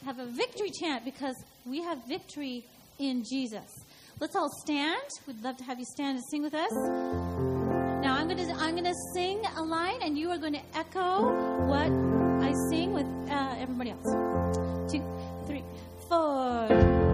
have a victory chant because we have victory in Jesus. Let's all stand. We'd love to have you stand and sing with us. Now I'm going to sing a line, and you are going to echo what I sing with everybody else. 2, 3, 4.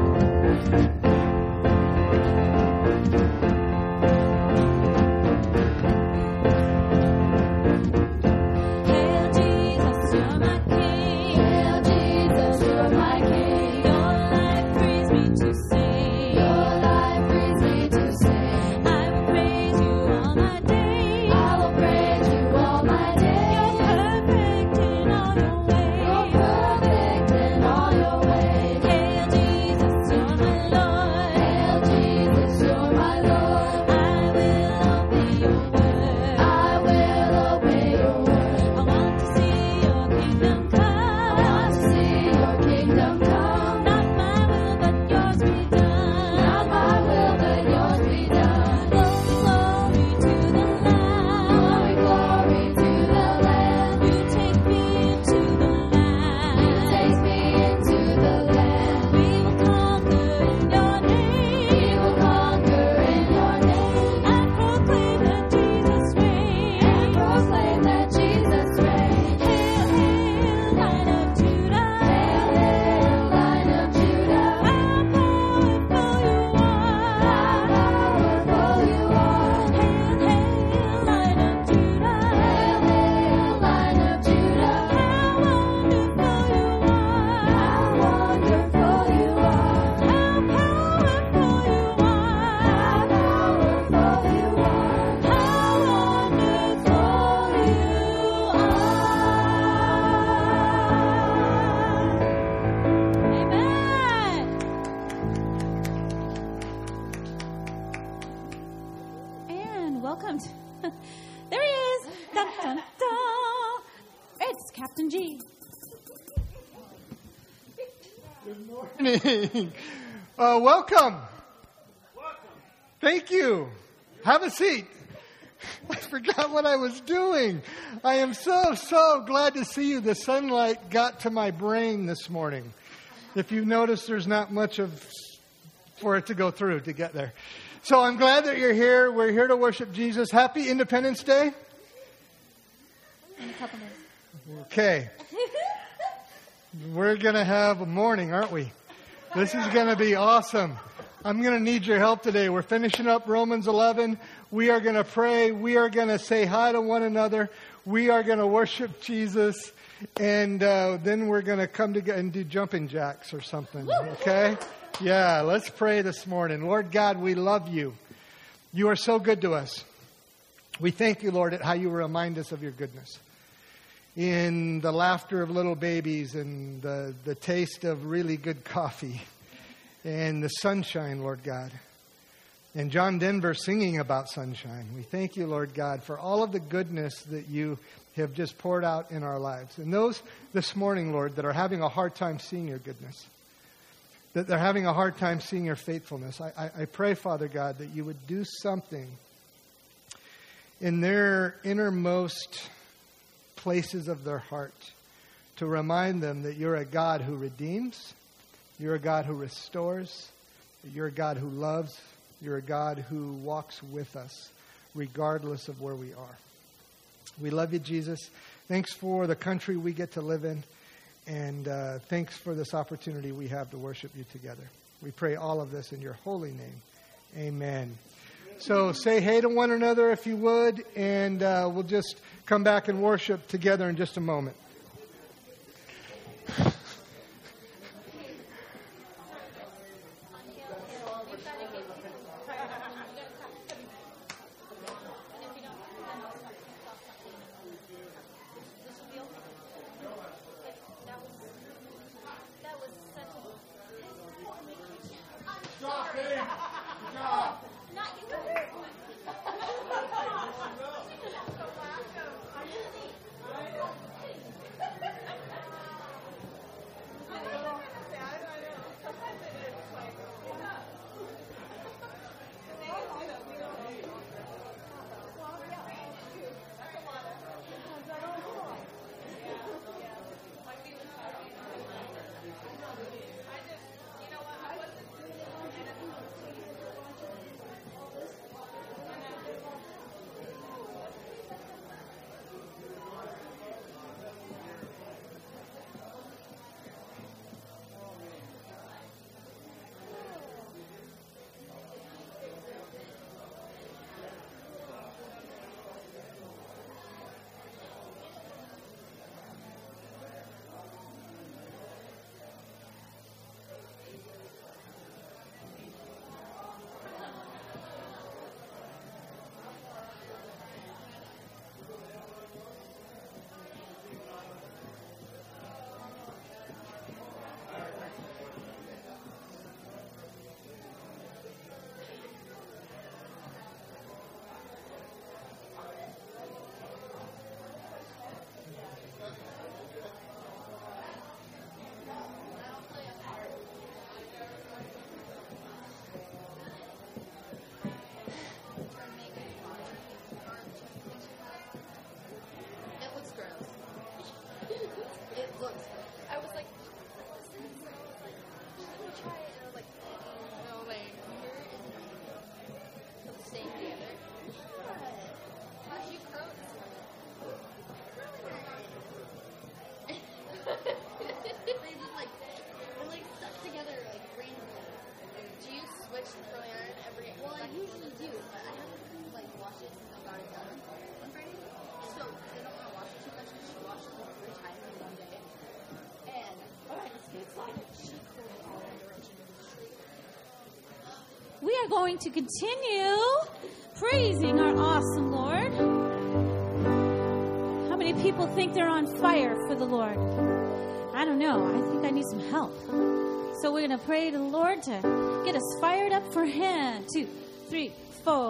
Welcome. Thank you. Have a seat. I forgot what I was doing. I am so glad to see you. The sunlight got to my brain this morning. If you've noticed, there's not much for it to go through to get there. So I'm glad that you're here. We're here to worship Jesus. Happy Independence Day. In a couple days. Okay. We're going to have a morning, aren't we? This is going to be awesome. I'm going to need your help today. We're finishing up Romans 11. We are going to pray. We are going to say hi to one another. We are going to worship Jesus. And then we're going to come together and do jumping jacks or something. Okay? Yeah, let's pray this morning. Lord God, we love you. You are so good to us. We thank you, Lord, at how you remind us of your goodness. In the laughter of little babies and the taste of really good coffee and the sunshine, Lord God. And John Denver singing about sunshine. We thank you, Lord God, for all of the goodness that you have just poured out in our lives. And those this morning, Lord, that are having a hard time seeing your goodness, that they're having a hard time seeing your faithfulness, I pray, Father God, that you would do something in their innermost places of their heart to remind them that you're a God who redeems, you're a God who restores, you're a God who loves, you're a God who walks with us regardless of where we are. We love you, Jesus. Thanks for the country we get to live in, and thanks for this opportunity we have to worship you together. We pray all of this in your holy name. Amen. So say hey to one another if you would, and we'll just come back and worship together in just a moment. going to continue praising our awesome Lord. How many people think they're on fire for the Lord? I don't know. I think I need some help. So we're going to pray to the Lord to get us fired up for Him. 2, 3, 4.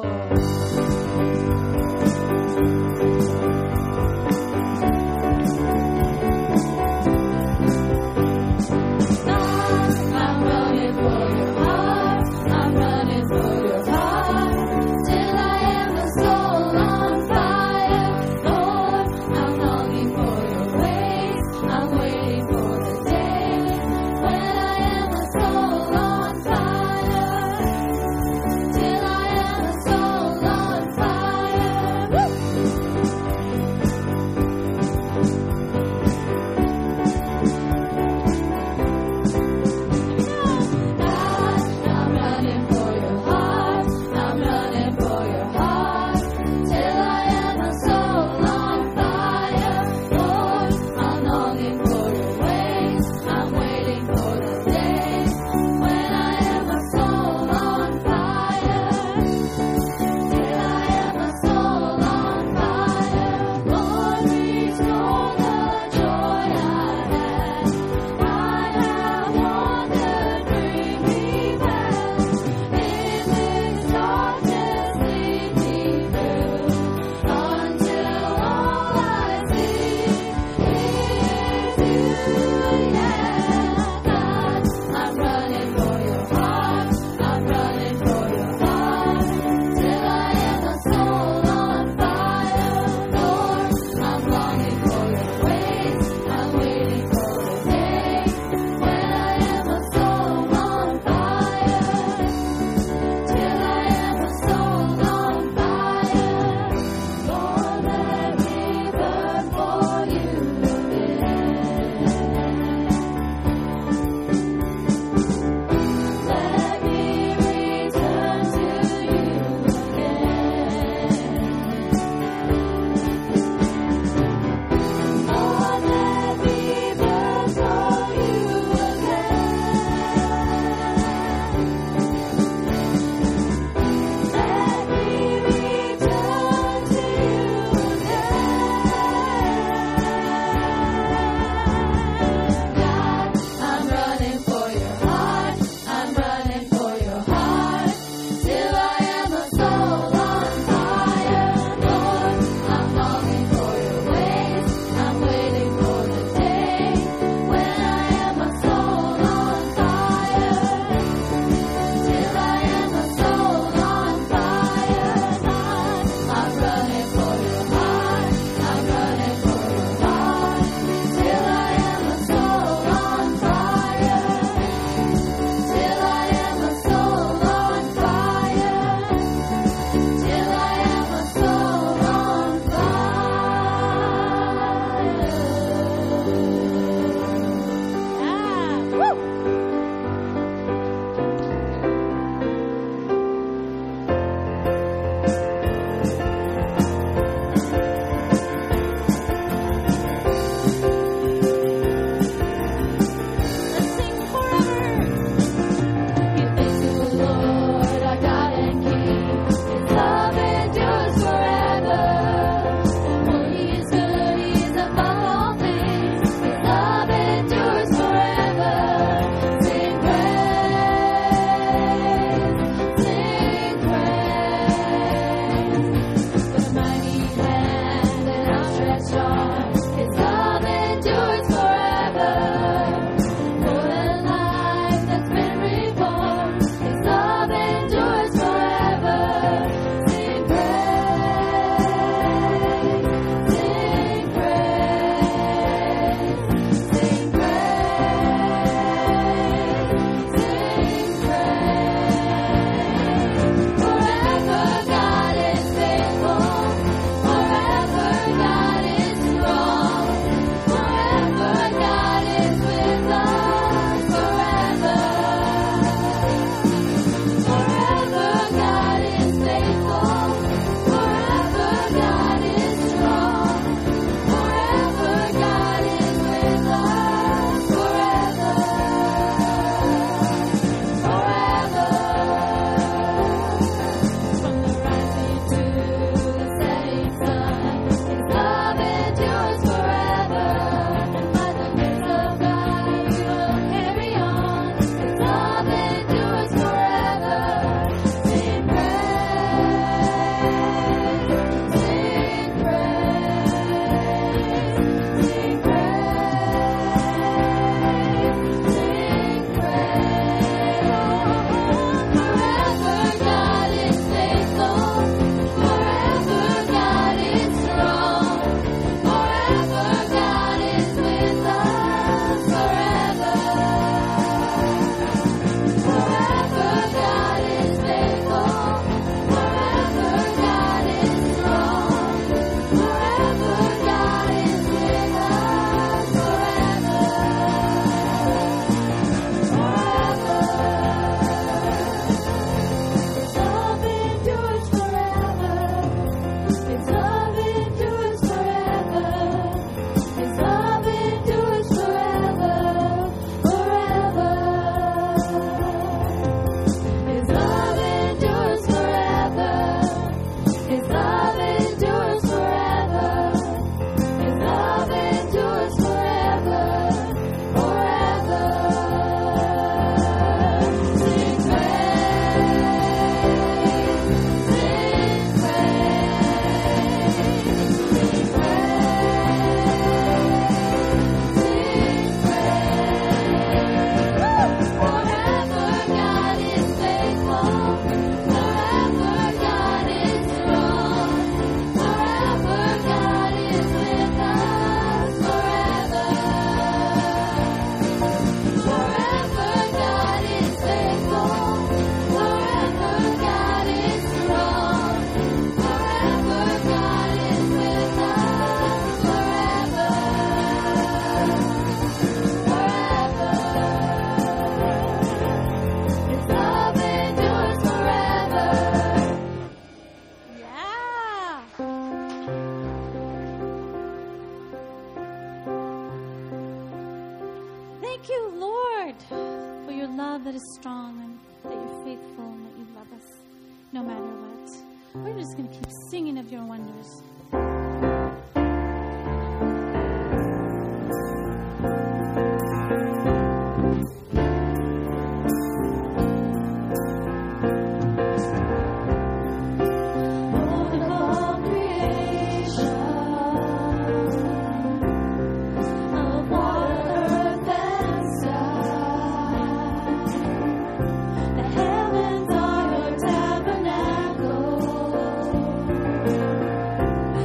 Thank you, Lord, for your love that is strong and that you're faithful and that you love us no matter what. We're just going to keep singing of your wonders. The heavens are your tabernacle.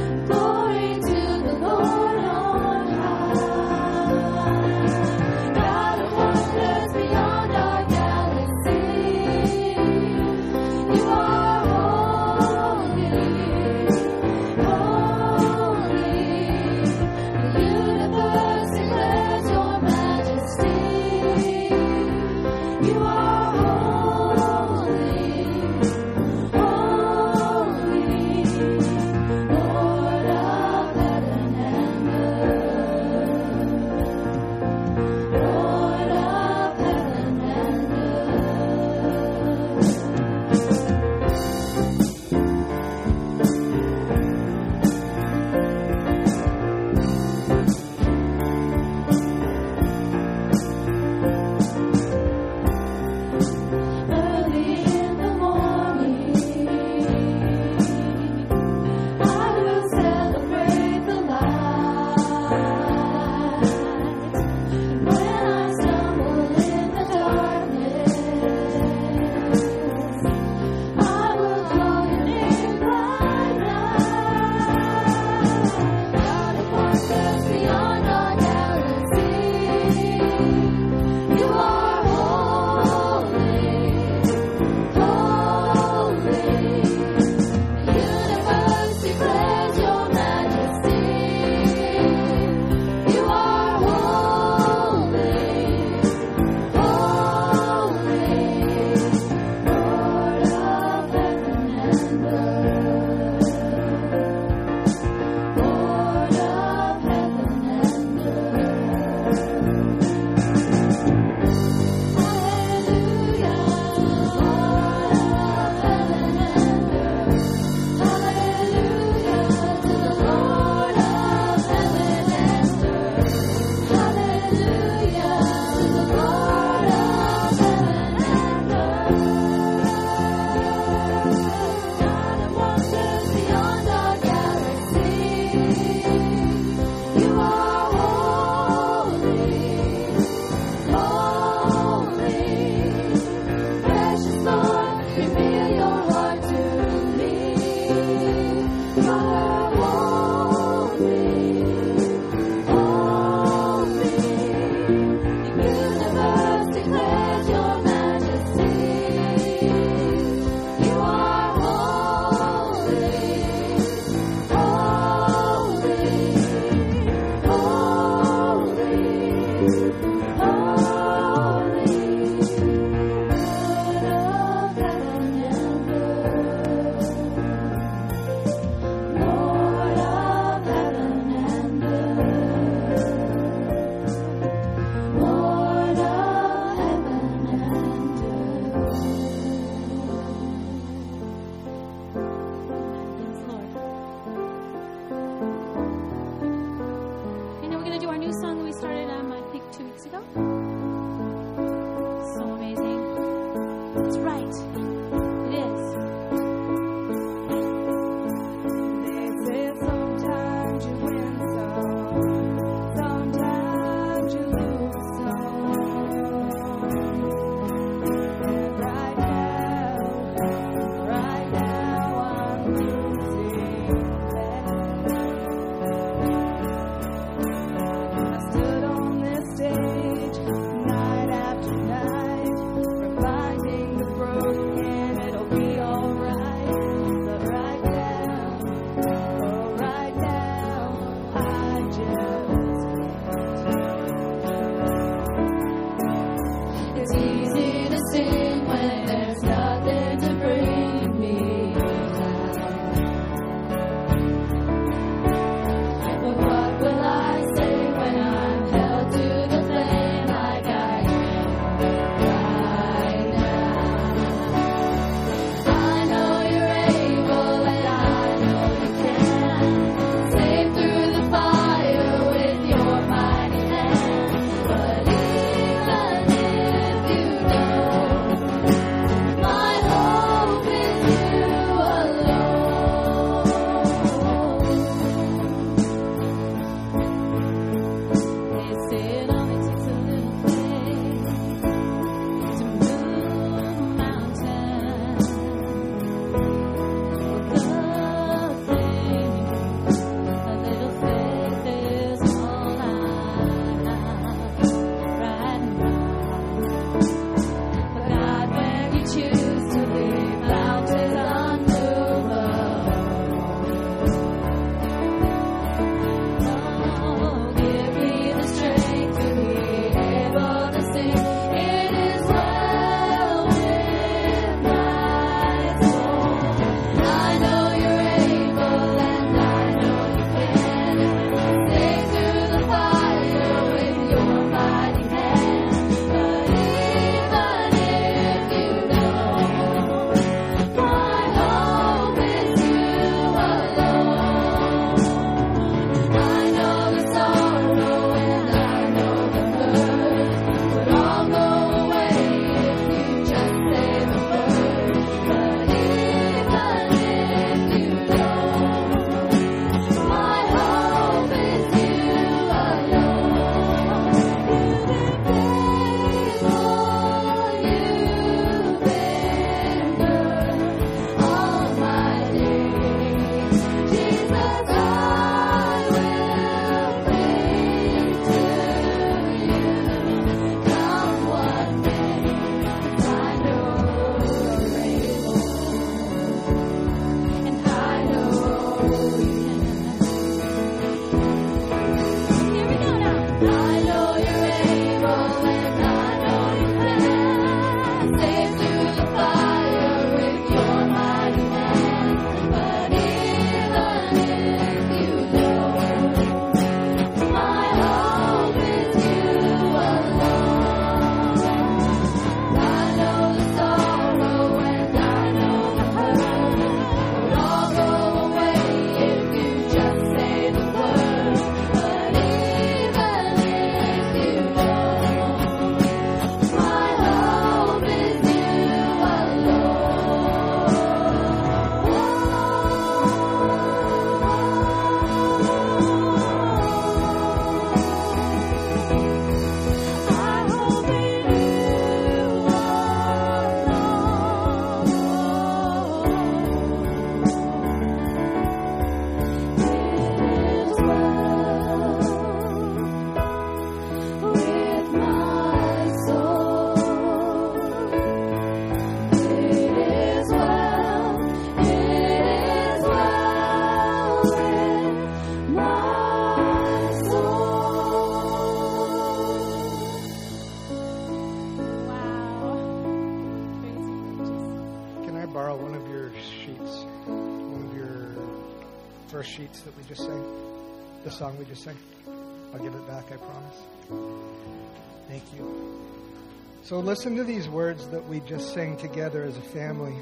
the song we just sang? I'll give it back, I promise. Thank you. So listen to these words that we just sang together as a family.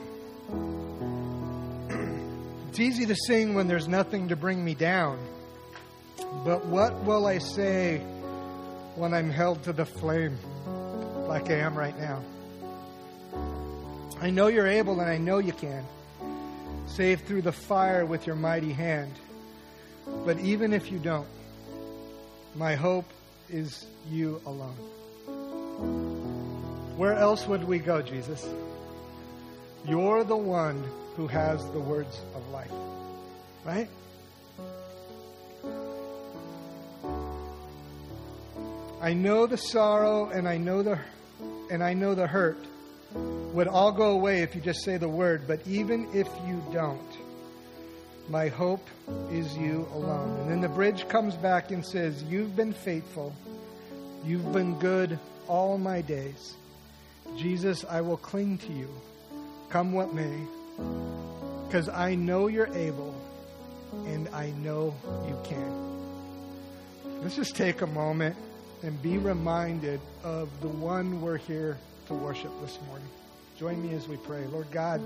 It's easy to sing when there's nothing to bring me down. But what will I say when I'm held to the flame like I am right now? I know you're able and I know you can. Save through the fire with your mighty hand. But even if you don't, my hope is you alone. Where else would we go, Jesus? You're the one who has the words of life. Right? I know the sorrow and I know the hurt would all go away if you just say the word, but even if you don't, my hope is you alone. And then the bridge comes back and says, you've been faithful. You've been good all my days. Jesus, I will cling to you, come what may, because I know you're able and I know you can. Let's just take a moment and be reminded of the one we're here to worship this morning. Join me as we pray. Lord God,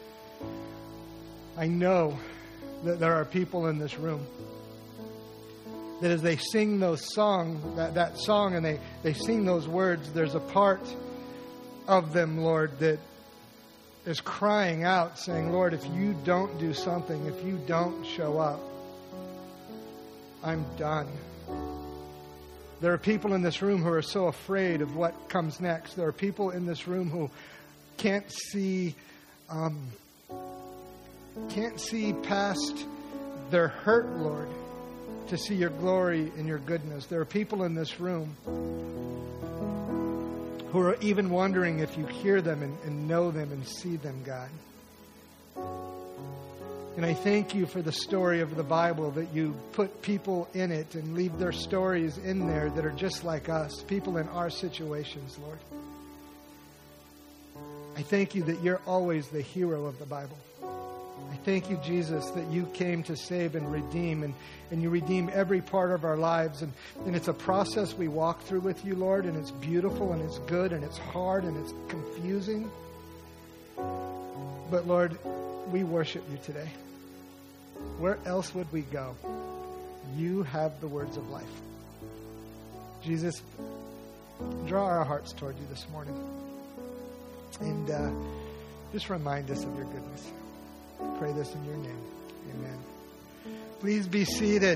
I know that there are people in this room that as they sing those that song and they sing those words, there's a part of them, Lord, that is crying out saying, Lord, if you don't do something, if you don't show up, I'm done. There are people in this room who are so afraid of what comes next. There are people in this room who can't see past their hurt, Lord, to see your glory and your goodness. There are people in this room who are even wondering if you hear them and know them and see them, God. And I thank you for the story of the Bible, that you put people in it and leave their stories in there that are just like us, people in our situations, Lord. I thank you that you're always the hero of the Bible. I thank you, Jesus, that you came to save and redeem, and you redeem every part of our lives. And it's a process we walk through with you, Lord, and it's beautiful and it's good and it's hard and it's confusing. But, Lord, we worship you today. Where else would we go? You have the words of life. Jesus, draw our hearts toward you this morning. And just remind us of your goodness. I pray this in your name. Amen. Please be seated.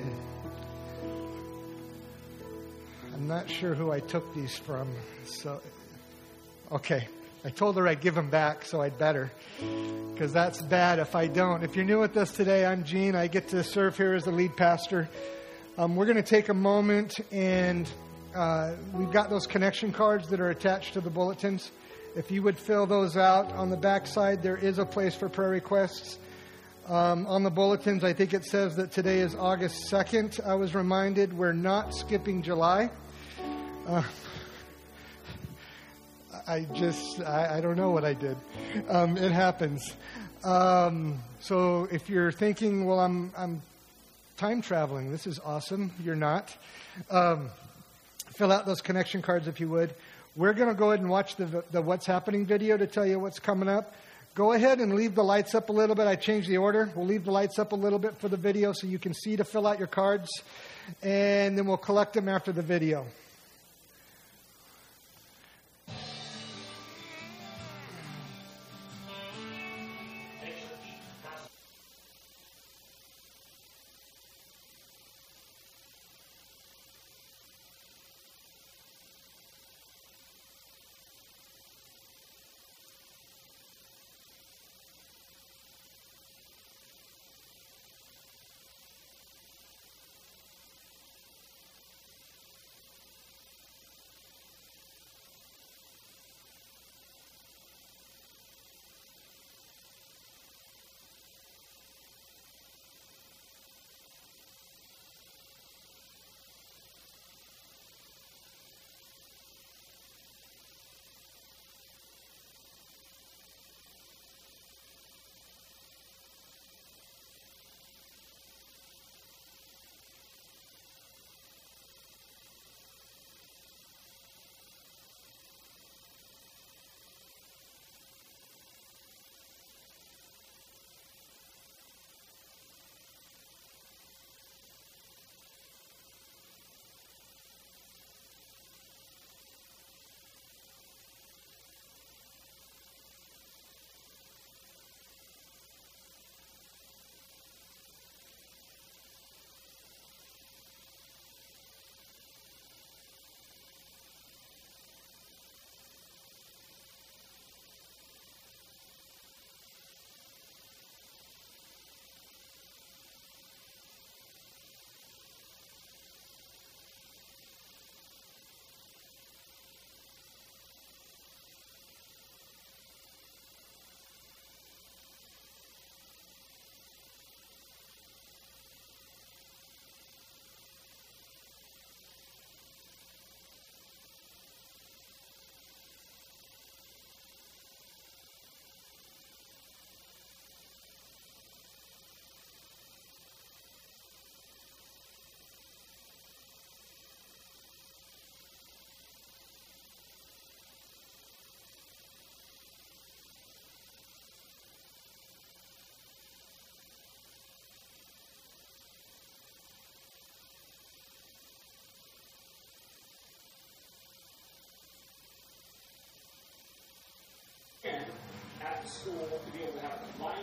I'm not sure who I took these from. So, okay. I told her I'd give them back, so I'd better, because that's bad if I don't. If you're new with us today, I'm Gene. I get to serve here as the lead pastor. We're going to take a moment, and we've got those connection cards that are attached to the bulletins. If you would fill those out. On the back side, there is a place for prayer requests. On the bulletins, I think it says that today is August 2nd. I was reminded we're not skipping July. I don't know what I did. It happens. So if you're thinking, well, I'm time traveling, this is awesome. You're not. Fill out those connection cards if you would. We're going to go ahead and watch the What's Happening video to tell you what's coming up. Go ahead and leave the lights up a little bit. I changed the order. We'll leave the lights up a little bit for the video so you can see to fill out your cards. And then we'll collect them after the video.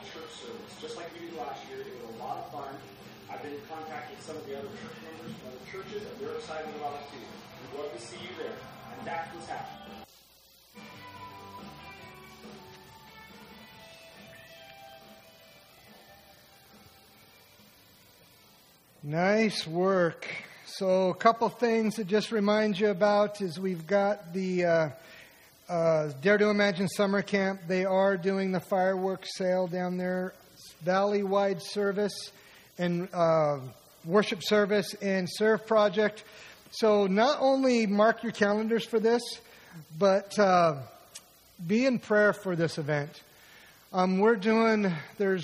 church service, just like we did last year. It was a lot of fun. I've been in contact with some of the other church members from other churches, and they're excited about it too. We'd love to see you there. And that's what's happening. Nice work. So a couple things to just remind you about is we've got the Dare to Imagine Summer Camp. They are doing the fireworks sale down there, valley-wide service and worship service and serve project. So not only mark your calendars for this, but be in prayer for this event. We're doing, there's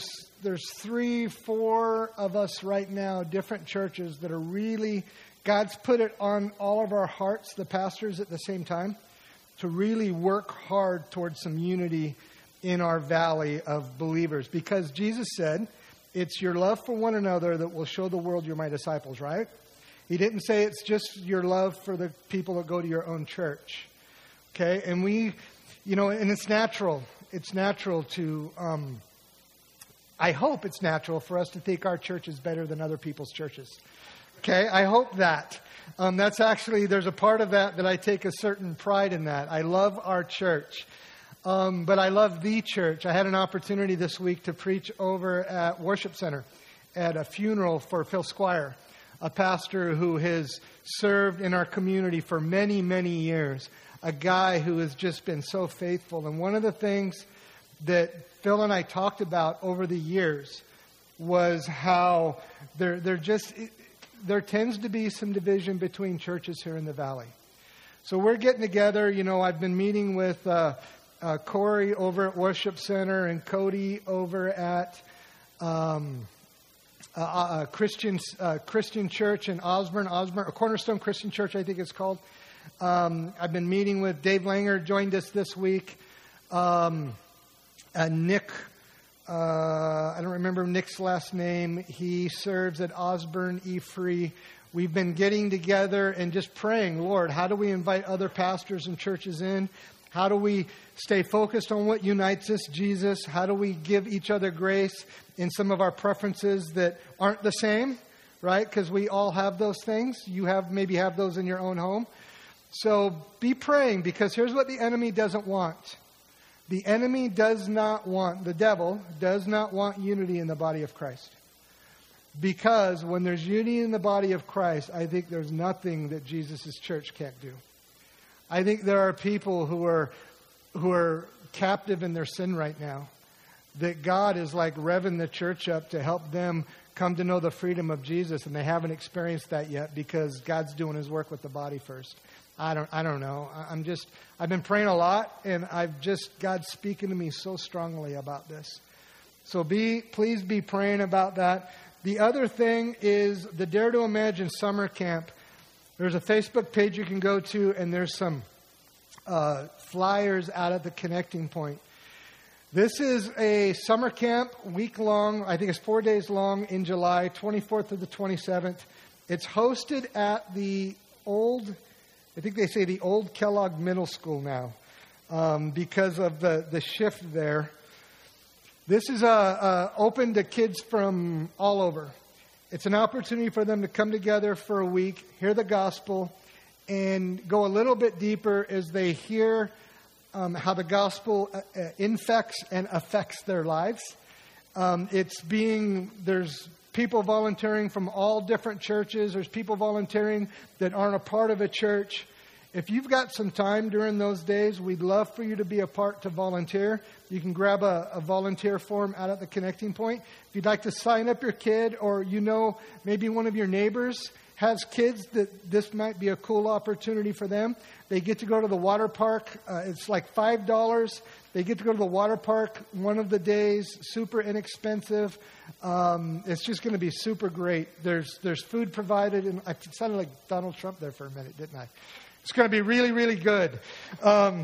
3-4 of us right now, different churches that are really, God's put it on all of our hearts, the pastors at the same time, to really work hard towards some unity in our valley of believers. Because Jesus said, it's your love for one another that will show the world you're my disciples, right? He didn't say it's just your love for the people that go to your own church. Okay? And we, and it's natural. It's natural to, I hope it's natural for us to think our church is better than other people's churches. Okay? I hope that. That's actually, there's a part of that I take a certain pride in that. I love our church. But I love the church. I had an opportunity this week to preach over at Worship Center at a funeral for Phil Squire, a pastor who has served in our community for many, many years. A guy who has just been so faithful. And one of the things that Phil and I talked about over the years was how there tends to be some division between churches here in the valley. So we're getting together. I've been meeting with Corey over at Worship Center and Cody over at Christian Church in Osborne, Cornerstone Christian Church, I think it's called. I've been meeting with Dave Langer, joined us this week. Nick, I don't remember Nick's last name. He serves at Osborne E-Free. We've been getting together and just praying, Lord, how do we invite other pastors and churches in? How do we stay focused on what unites us, Jesus? How do we give each other grace in some of our preferences that aren't the same, right? Because we all have those things. You maybe have those in your own home. So be praying, because here's what the enemy doesn't want. The enemy does not want, the devil does not want unity in the body of Christ. Because when there's unity in the body of Christ, I think there's nothing that Jesus' church can't do. I think there are people who are captive in their sin right now, that God is like revving the church up to help them come to know the freedom of Jesus, and they haven't experienced that yet because God's doing His work with the body first. I don't know. I've been praying a lot, and God's speaking to me so strongly about this. So please be praying about that. The other thing is the Dare to Imagine Summer Camp. There's a Facebook page you can go to, and there's some flyers out at the connecting point. This is a summer camp, week-long. I think it's 4 days long in July, 24th to the 27th. It's hosted at the old Kellogg Middle School now, because of the shift there. This is open to kids from all over. It's an opportunity for them to come together for a week, hear the gospel, and go a little bit deeper as they hear how the gospel infects and affects their lives. There's people volunteering from all different churches. There's people volunteering that aren't a part of a church. If you've got some time during those days, we'd love for you to be a part to volunteer. You can grab a volunteer form out at the connecting point. If you'd like to sign up your kid, or maybe one of your neighbors has kids, that this might be a cool opportunity for them. They get to go to the water park. It's like $5. They get to go to the water park one of the days, super inexpensive. It's just going to be super great. There's food provided, and I sounded like Donald Trump there for a minute, didn't I? It's going to be really, really good. I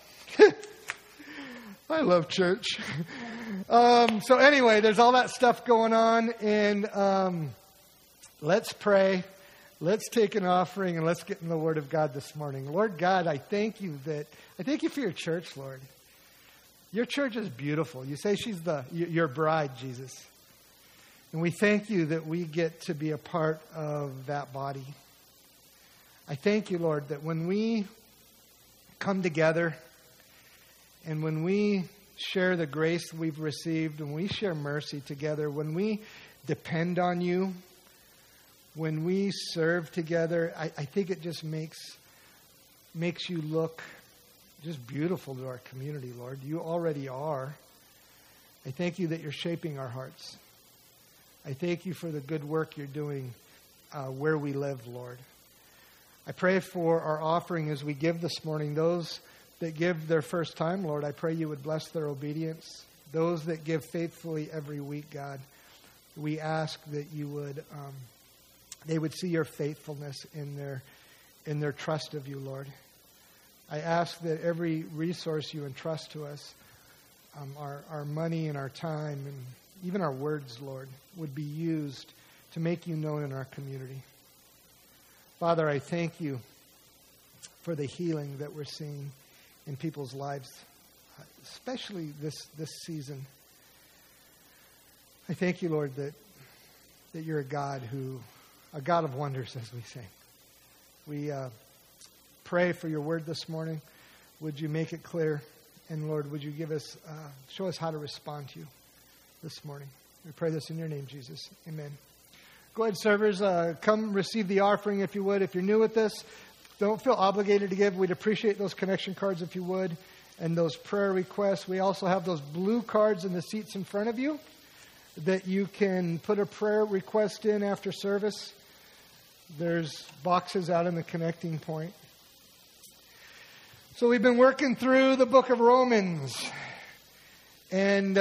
love church. So anyway, there's all that stuff going on, and let's pray. Let's take an offering, and let's get in the Word of God this morning. Lord God, I thank you for your church, Lord. Your church is beautiful. You say she's your bride, Jesus. And we thank you that we get to be a part of that body. I thank you, Lord, that when we come together and when we share the grace we've received, when we share mercy together, when we depend on you, when we serve together, I think it just makes you look just beautiful to our community, Lord. You already are. I thank you that you're shaping our hearts. I thank you for the good work you're doing where we live, Lord. I pray for our offering as we give this morning. Those that give their first time, Lord, I pray you would bless their obedience. Those that give faithfully every week, God, we ask that you would, they would see your faithfulness in their trust of you, Lord. I ask that every resource you entrust to us, our money and our time and even our words, Lord, would be used to make you known in our community. Father, I thank you for the healing that we're seeing in people's lives, especially this season. I thank you, Lord, that you're a God of wonders, as we say. We pray for your word this morning. Would you make it clear? And Lord, would you show us how to respond to you this morning? We pray this in your name, Jesus. Amen. Go ahead, servers. Come receive the offering if you would. If you're new with this, don't feel obligated to give. We'd appreciate those connection cards if you would. And those prayer requests. We also have those blue cards in the seats in front of you that you can put a prayer request in after service. There's boxes out in the connecting point. So we've been working through the book of Romans. And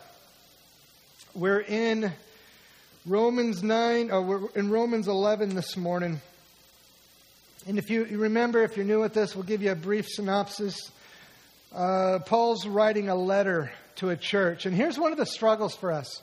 we're in Romans 9, or we're in Romans 11 this morning. And if you remember, if you're new with this, we'll give you a brief synopsis. Paul's writing a letter to a church. And here's one of the struggles for us.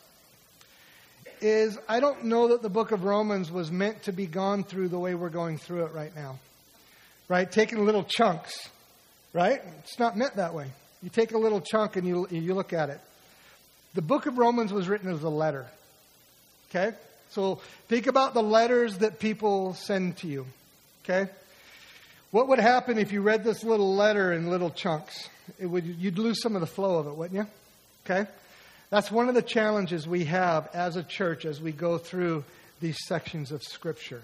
Is I don't know that the book of Romans was meant to be gone through the way we're going through it right now. Right? Taking little chunks. Right? It's not meant that way. You take a little chunk and you look at it. The book of Romans was written as a letter. Okay? So think about the letters that people send to you. Okay? What would happen if you read this little letter in little chunks? You'd lose some of the flow of it, wouldn't you? Okay? That's one of the challenges we have as a church as we go through these sections of Scripture.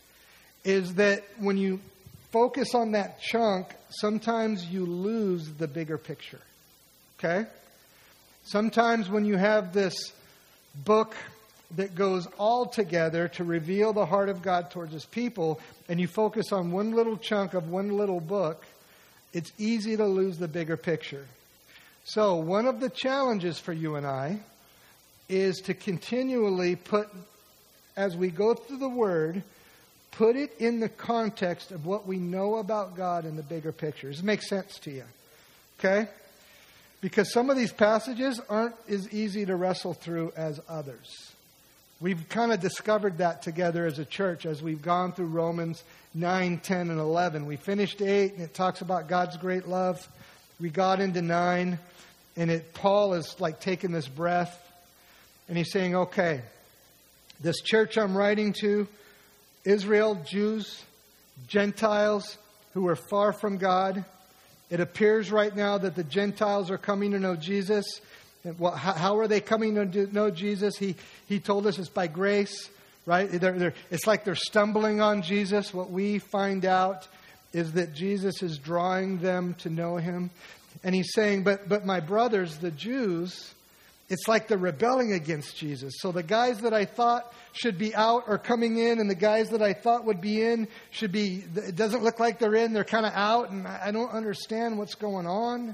Is that when you focus on that chunk, sometimes you lose the bigger picture. Okay? Sometimes when you have this book that goes all together to reveal the heart of God towards His people, and you focus on one little chunk of one little book, it's easy to lose the bigger picture. So one of the challenges for you and I is to continually put, as we go through the Word, put it in the context of what we know about God in the bigger picture. Does it make sense to you? Okay? Because some of these passages aren't as easy to wrestle through as others. We've kind of discovered that together as a church as we've gone through Romans 9, 10, and 11. We finished 8, and it talks about God's great love. We got into 9, and Paul is like taking this breath, and he's saying, okay, this church I'm writing to, Israel, Jews, Gentiles who are far from God. It appears right now that the Gentiles are coming to know Jesus. And how are they coming to know Jesus? He told us it's by grace, right? It's like they're stumbling on Jesus. What we find out is that Jesus is drawing them to know Him. And he's saying, but my brothers, the Jews, it's like they're rebelling against Jesus. So the guys that I thought should be out are coming in, and the guys that I thought would be in it doesn't look like they're in, they're kind of out, and I don't understand what's going on.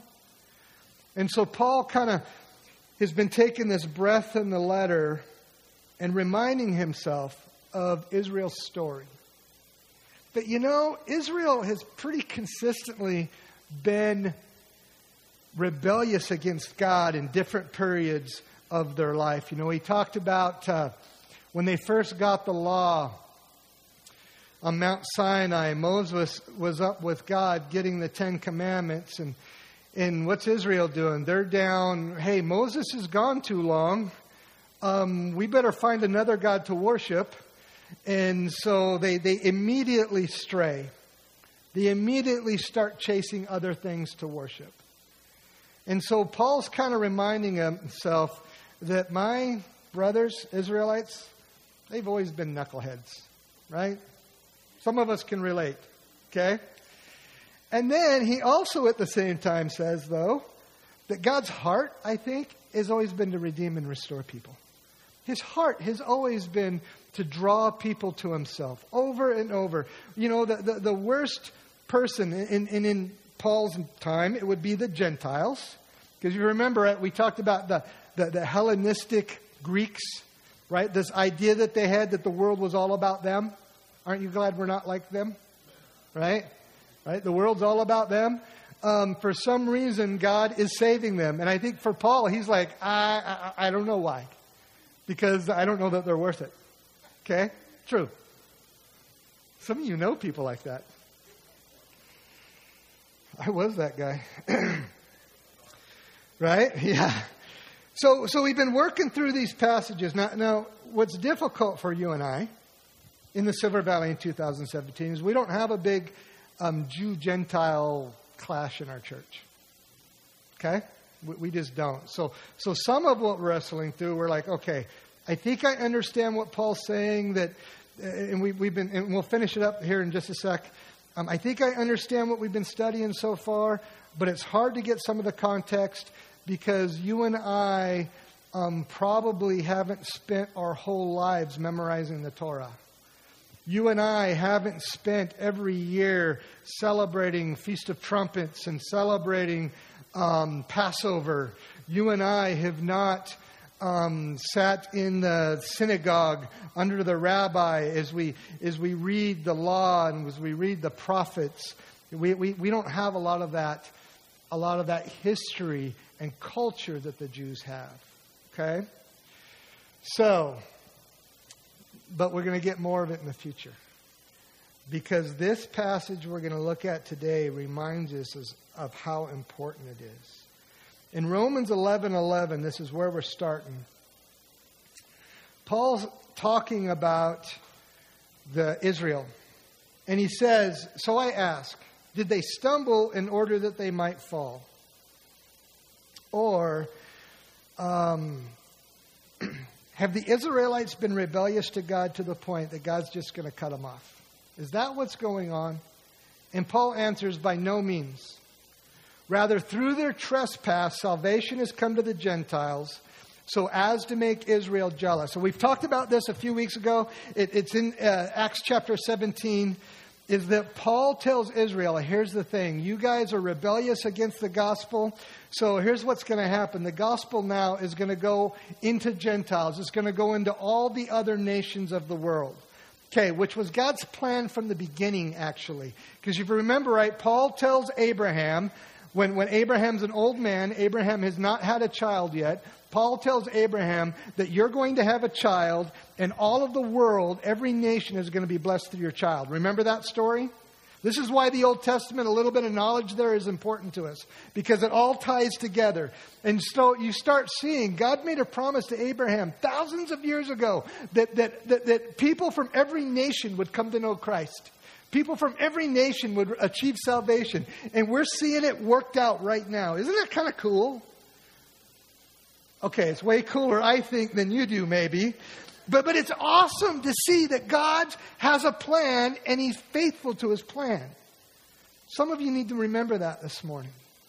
And so Paul kind of has been taking this breath in the letter and reminding himself of Israel's story. But Israel has pretty consistently been rebellious against God in different periods of their life. He talked about when they first got the law on Mount Sinai. Moses was up with God getting the 10 Commandments, and And what's Israel doing? They're down, hey, Moses is gone too long. We better find another God to worship. And so they immediately stray. They immediately start chasing other things to worship. And so Paul's kind of reminding himself that my brothers, Israelites, they've always been knuckleheads, right? Some of us can relate, okay? And then he also at the same time says, though, that God's heart, I think, has always been to redeem and restore people. His heart has always been to draw people to himself over and over. You know, the worst person in Paul's time, it would be the Gentiles. Because you remember, we talked about the Hellenistic Greeks, right? This idea that they had that the world was all about them. Aren't you glad we're not like them? Right? Right? The world's all about them. For some reason, God is saving them. And I think for Paul, he's like, I don't know why. Because I don't know that they're worth it. Okay? True. Some of you know people like that. I was that guy. Right? Yeah. So we've been working through these passages. Now, what's difficult for you and I in the Silver Valley in 2017 is we don't have a big Jew-Gentile clash in our church. Okay? We just don't. So some of what we're wrestling through, we're like, okay, I think I understand what Paul's saying that, and we'll finish it up here in just a sec. I think I understand what we've been studying so far, but it's hard to get some of the context because you and I probably haven't spent our whole lives memorizing the Torah. You and I haven't spent every year celebrating Feast of Trumpets and celebrating Passover. You and I have not sat in the synagogue under the rabbi as we read the law and as we read the prophets. We don't have a lot of that history and culture that the Jews have. Okay? So, but we're going to get more of it in the future. Because this passage we're going to look at today reminds us of how important it is. In Romans 11:11, this is where we're starting. Paul's talking about Israel. And he says, so I ask, did they stumble in order that they might fall? Or have the Israelites been rebellious to God to the point that God's just going to cut them off? Is that what's going on? And Paul answers, by no means. Rather, through their trespass, salvation has come to the Gentiles, so as to make Israel jealous. So we've talked about this a few weeks ago. It's in Acts chapter 17, is that Paul tells Israel, here's the thing, you guys are rebellious against the gospel, so here's what's going to happen. The gospel now is going to go into Gentiles. It's going to go into all the other nations of the world. Okay, which was God's plan from the beginning, actually. Because if you remember, right, Paul tells Abraham, when Abraham's an old man, Abraham has not had a child yet, Paul tells Abraham that you're going to have a child, and all of the world, every nation is going to be blessed through your child. Remember that story? This is why the Old Testament, a little bit of knowledge there is important to us, because it all ties together. And so you start seeing, God made a promise to Abraham thousands of years ago that people from every nation would come to know Christ. People from every nation would achieve salvation. And we're seeing it worked out right now. Isn't that kind of cool? Okay, it's way cooler, I think, than you do, maybe. But it's awesome to see that God has a plan and He's faithful to His plan. Some of you need to remember that this morning.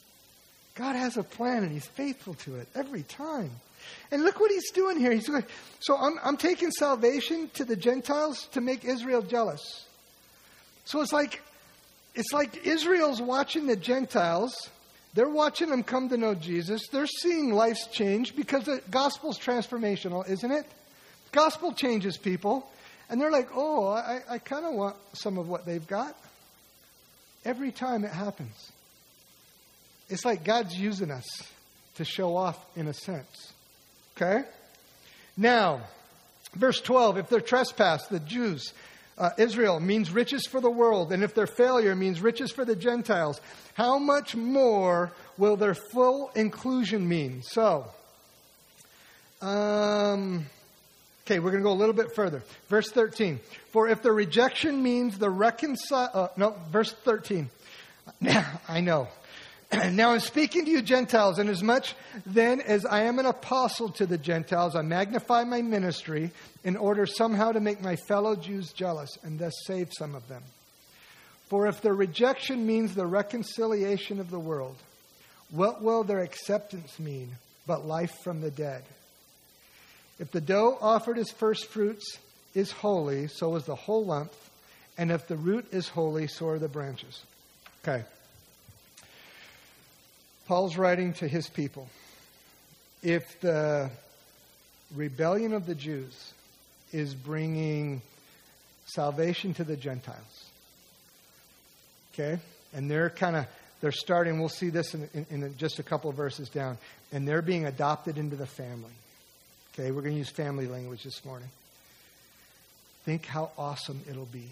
God has a plan and He's faithful to it every time. And look what He's doing here. He's going, so I'm taking salvation to the Gentiles to make Israel jealous. So it's like Israel's watching the Gentiles. They're watching them come to know Jesus. They're seeing lives change because the gospel's transformational, isn't it? Gospel changes people. And they're like, oh, I kind of want some of what they've got. Every time it happens. It's like God's using us to show off in a sense. Okay? Now, verse 12, if they're trespassed, the Jews, Israel means riches for the world, and if their failure means riches for the Gentiles, how much more will their full inclusion mean? So, okay, we're going to go a little bit further. Verse 13. For if the rejection means the verse 13. Now, I know. Now I'm speaking to you Gentiles, inasmuch then as I am an apostle to the Gentiles, I magnify my ministry in order somehow to make my fellow Jews jealous and thus save some of them. For if their rejection means the reconciliation of the world, what will their acceptance mean but life from the dead? If the dough offered as first fruits is holy, so is the whole lump, and if the root is holy, so are the branches. Okay. Paul's writing to his people. If the rebellion of the Jews is bringing salvation to the Gentiles, okay, and they're starting, we'll see this in just a couple of verses down, and they're being adopted into the family. Okay, we're going to use family language this morning. Think how awesome it'll be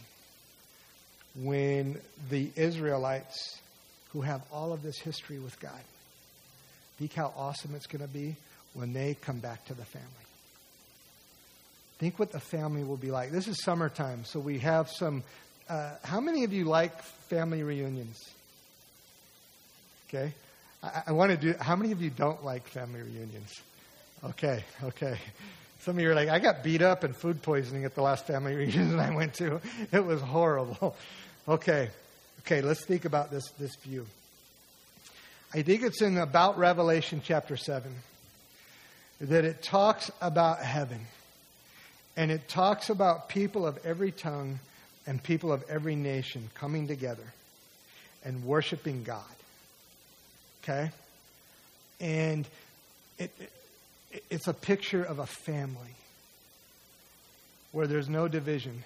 when the Israelites who have all of this history with God. Think how awesome it's going to be when they come back to the family. Think what the family will be like. This is summertime, so we have some... how many of you like family reunions? Okay. I want to do... How many of you don't like family reunions? Okay. Some of you are like, I got beat up and food poisoning at the last family reunion I went to. It was horrible. Okay, let's think about this view. I think it's in about Revelation chapter 7 that it talks about heaven. And it talks about people of every tongue and people of every nation coming together and worshiping God. Okay? And it's a picture of a family where there's no division.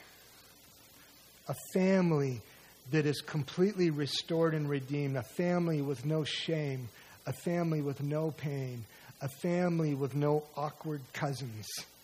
A family that is completely restored and redeemed. A family with no shame. A family with no pain. A family with no awkward cousins.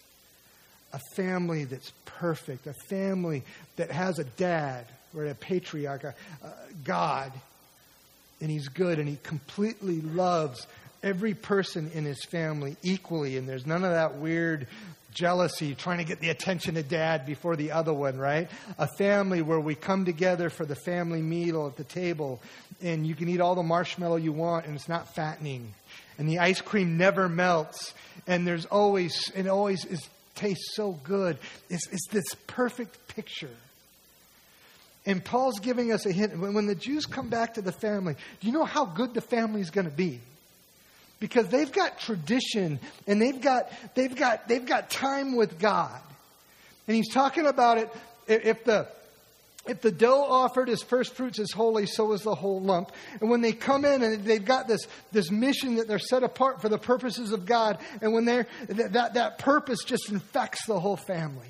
A family that's perfect. A family that has a dad or a patriarch, God. And he's good and he completely loves every person in his family equally. And there's none of that weird jealousy, trying to get the attention of dad before the other one, right? A family where we come together for the family meal at the table and you can eat all the marshmallow you want and it's not fattening. And the ice cream never melts. And it always tastes so good. It's this perfect picture. And Paul's giving us a hint. When the Jews come back to the family, do you know how good the family's going to be? Because they've got tradition and they've got time with God. And he's talking about it. If the dough offered as first fruits is holy, so is the whole lump. And when they come in and they've got this mission that they're set apart for the purposes of God, and when that purpose just infects the whole family.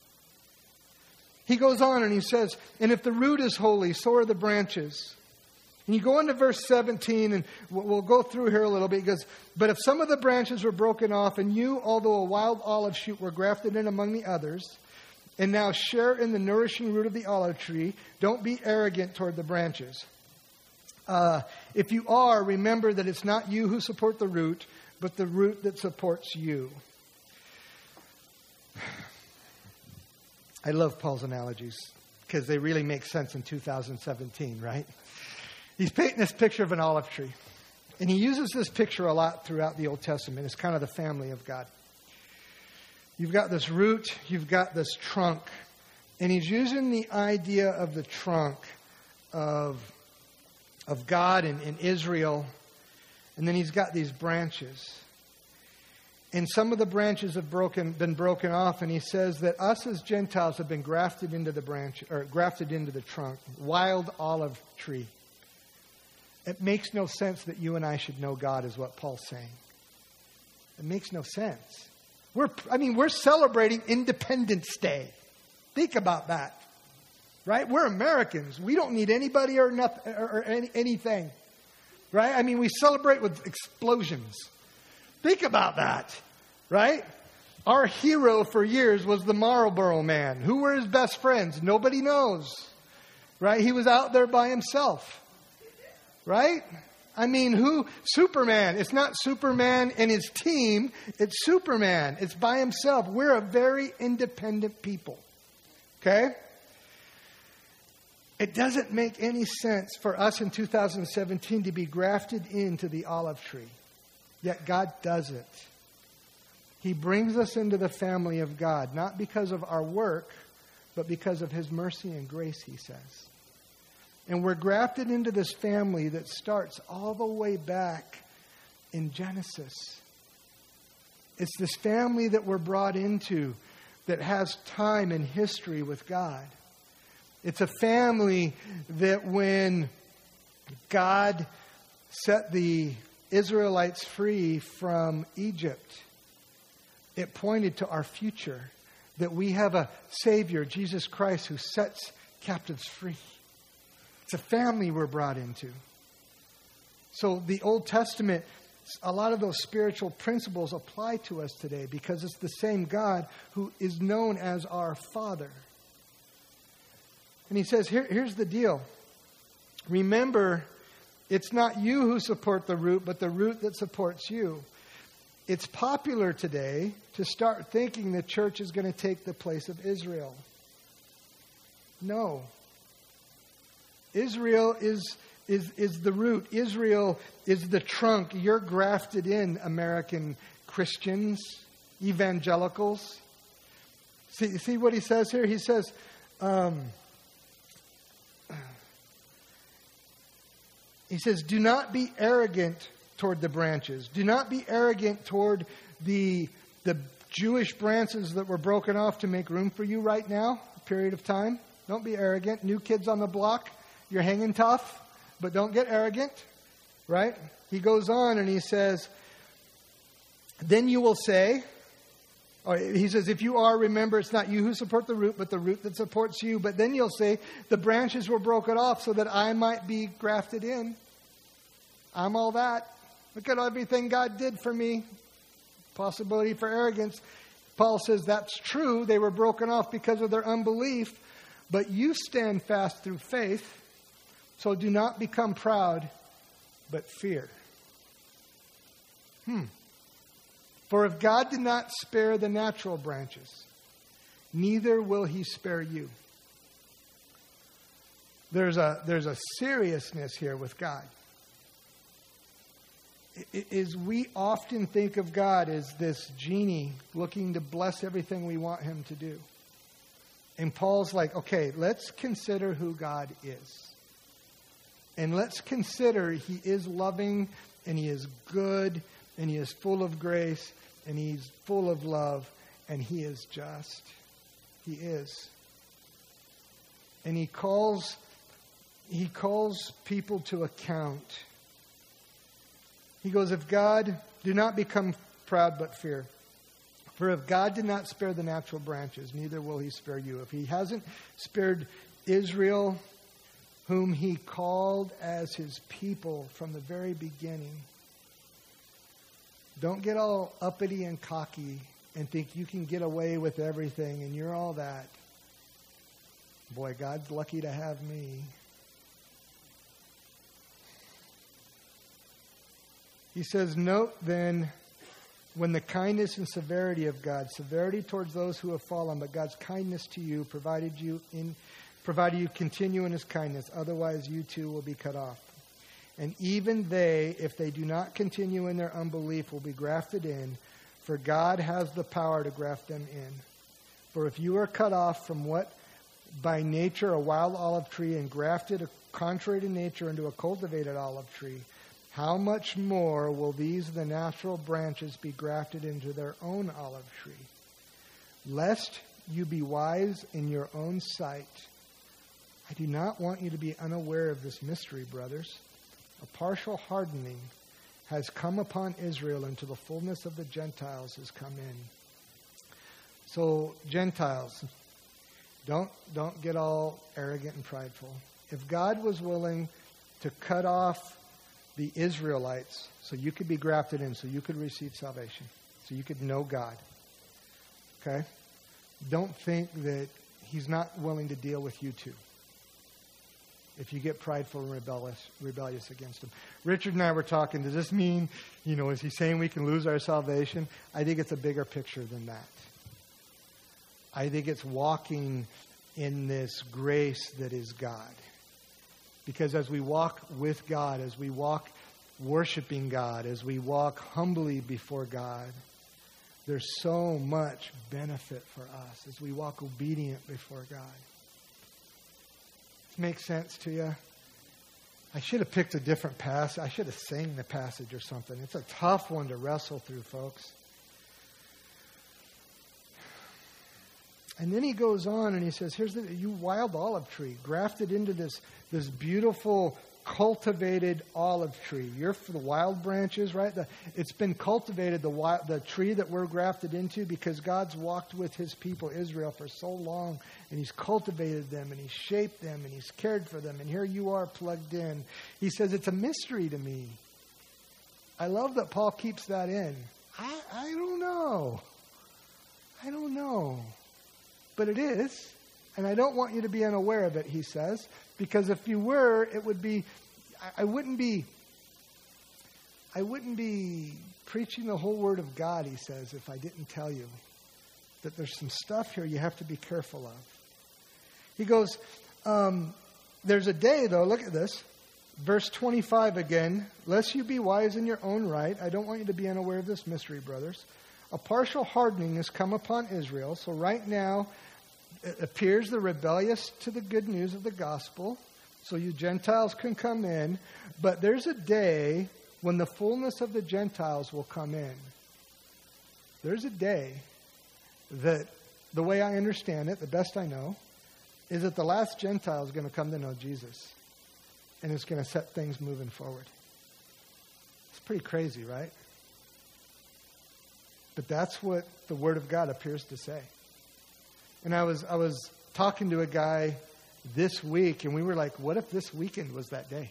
He goes on and he says, and if the root is holy, so are the branches. And you go into verse 17, and we'll go through here a little bit. He goes, but if some of the branches were broken off, and you, although a wild olive shoot, were grafted in among the others, and now share in the nourishing root of the olive tree, don't be arrogant toward the branches. If you are, remember that it's not you who support the root, but the root that supports you. I love Paul's analogies because they really make sense in 2017, right? He's painting this picture of an olive tree. And he uses this picture a lot throughout the Old Testament. It's kind of the family of God. You've got this root, you've got this trunk. And he's using the idea of the trunk of God in Israel. And then he's got these branches. And some of the branches have been broken off. And he says that us as Gentiles have been grafted into the branch, or grafted into the trunk. Wild olive tree. It makes no sense that you and I should know God, is what Paul's saying. It makes no sense. We're celebrating Independence Day. Think about that. Right? We're Americans. We don't need anybody or nothing or anything. Right? We celebrate with explosions. Think about that. Right? Our hero for years was the Marlboro Man. Who were his best friends? Nobody knows. Right? He was out there by himself. Right? I mean, who? Superman. It's not Superman and his team. It's Superman. It's by himself. We're a very independent people. Okay? It doesn't make any sense for us in 2017 to be grafted into the olive tree. Yet God doesn't. He brings us into the family of God, not because of our work, but because of His mercy and grace, He says. And we're grafted into this family that starts all the way back in Genesis. It's this family that we're brought into that has time and history with God. It's a family that when God set the Israelites free from Egypt, it pointed to our future, that we have a Savior, Jesus Christ, who sets captives free. It's a family we're brought into. So the Old Testament, a lot of those spiritual principles apply to us today because it's the same God who is known as our Father. And He says, here's the deal. Remember, it's not you who support the root, but the root that supports you. It's popular today to start thinking the church is going to take the place of Israel. No. Israel is the root. Israel is the trunk. You're grafted in, American Christians, evangelicals. See what he says here? He says, do not be arrogant toward the branches. Do not be arrogant toward the Jewish branches that were broken off to make room for you right now, a period of time. Don't be arrogant. New kids on the block. You're hanging tough, but don't get arrogant, right? He goes on and he says, then you will say, or he says, if you are, remember, it's not you who support the root, but the root that supports you. But then you'll say, the branches were broken off so that I might be grafted in. I'm all that. Look at everything God did for me. Possibility for arrogance. Paul says that's true. They were broken off because of their unbelief. But you stand fast through faith. So do not become proud, but fear. For if God did not spare the natural branches, neither will He spare you. There's a seriousness here with God. We often think of God as this genie looking to bless everything we want Him to do. And Paul's like, okay, let's consider who God is. And let's consider He is loving and He is good and He is full of grace and He's full of love and He is just. He is. And He calls people to account. He goes, do not become proud but fear. For if God did not spare the natural branches, neither will He spare you. If He hasn't spared Israel, whom He called as His people from the very beginning, don't get all uppity and cocky and think you can get away with everything and you're all that. Boy, God's lucky to have me. He says, note then, when the kindness and severity of God, severity towards those who have fallen, but God's kindness to you, provided you continue in His kindness, otherwise you too will be cut off. And even they, if they do not continue in their unbelief, will be grafted in, for God has the power to graft them in. For if you are cut off from what by nature a wild olive tree and grafted contrary to nature into a cultivated olive tree, how much more will these, the natural branches, be grafted into their own olive tree? Lest you be wise in your own sight. I do not want you to be unaware of this mystery, brothers. A partial hardening has come upon Israel until the fullness of the Gentiles has come in. So, Gentiles, don't get all arrogant and prideful. If God was willing to cut off the Israelites so you could be grafted in, so you could receive salvation, so you could know God, Okay? Don't think that he's not willing to deal with you too, if you get prideful and rebellious against him. Richard and I were talking, does this mean, is he saying we can lose our salvation? I think it's a bigger picture than that. I think it's walking in this grace that is God. Because as we walk with God, as we walk worshiping God, as we walk humbly before God, there's so much benefit for us as we walk obedient before God. Does this make sense to you? I should have picked a different passage. I should have sang the passage or something. It's a tough one to wrestle through, folks. And then he goes on and he says, here's you wild olive tree, grafted into this beautiful cultivated olive tree. You're for the wild branches, right? It's been cultivated, the tree that we're grafted into, because God's walked with his people, Israel, for so long. And he's cultivated them and he's shaped them and he's cared for them. And here you are plugged in. He says, it's a mystery to me. I love that Paul keeps that in. I don't know. I don't know. But it is. And I don't want you to be unaware of it, he says. Because if you were, it would be, I wouldn't be preaching the whole Word of God, he says, if I didn't tell you that there's some stuff here you have to be careful of. He goes, there's a day, though, look at this. Verse 25 again, lest you be wise in your own right. I don't want you to be unaware of this mystery, brothers. A partial hardening has come upon Israel. So right now, it appears they're rebellious to the good news of the gospel. So you Gentiles can come in. But there's a day when the fullness of the Gentiles will come in. There's a day that, the way I understand it, the best I know, is that the last Gentile is going to come to know Jesus. And it's going to set things moving forward. It's pretty crazy, right? But that's what the Word of God appears to say. And I was talking to a guy this week, and we were like, what if this weekend was that day?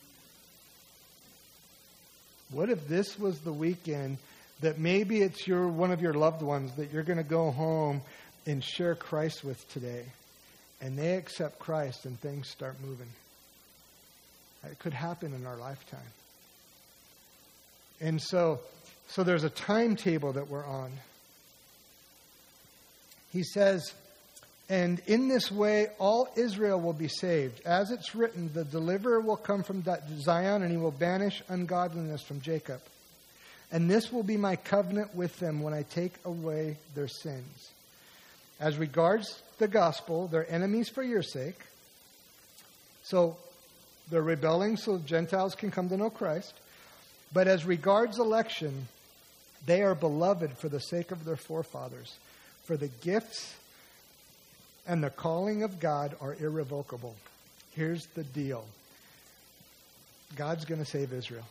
What if this was the weekend that maybe it's one of your loved ones that you're going to go home and share Christ with today, and they accept Christ and things start moving? It could happen in our lifetime. And so there's a timetable that we're on. He says, and in this way all Israel will be saved. As it's written, the deliverer will come from Zion, and he will banish ungodliness from Jacob. And this will be my covenant with them when I take away their sins. As regards the gospel, they're enemies for your sake. So they're rebelling so Gentiles can come to know Christ. But as regards election, they are beloved for the sake of their forefathers. For the gifts and the calling of God are irrevocable. Here's the deal. God's going to save Israel.